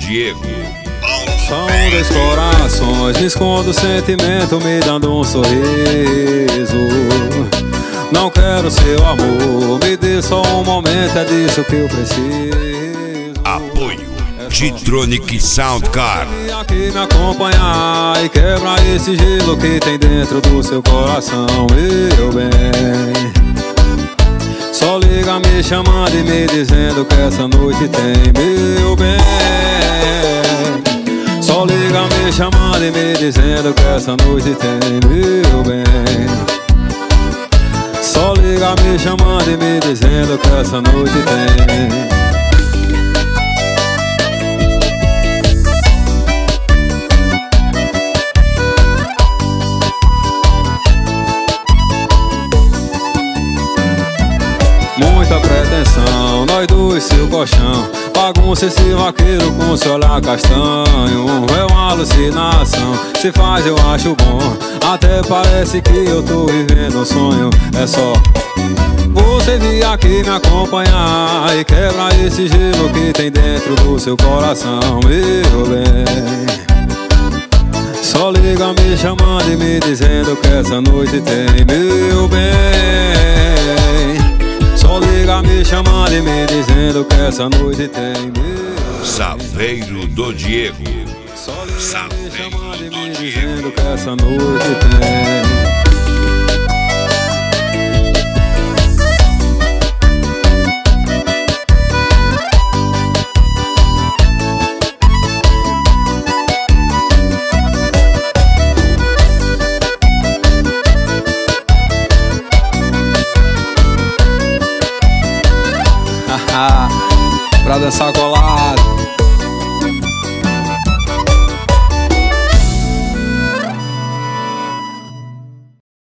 Diego. São dois corações, me escondo o sentimento, me dando um sorriso. Não quero seu amor, me dê só um momento, é disso que eu preciso. Apoio G-Tronic Soundcar. Aqui me acompanhar e quebra esse gelo que tem dentro do seu coração, meu bem. Só liga me chamando e me dizendo que essa noite tem, meu bem. Só liga me chamando e me dizendo que essa noite tem, meu bem. Só liga me chamando e me dizendo que essa noite tem. Muita pretensão, nós dois seu colchão. Bagunça esse vaqueiro com seu olhar castanho. É uma alucinação, se faz eu acho bom. Até parece que eu tô vivendo um sonho. É só você vir aqui me acompanhar e quebra esse gelo que tem dentro do seu coração, meu bem. Só liga me chamando e me dizendo que essa noite tem, meu bem. Só liga me chamando e me dizendo que essa noite tem, meu. Saveiro do Diego. Só liga me chamando e me dizendo que essa noite tem. Pra dançar colado.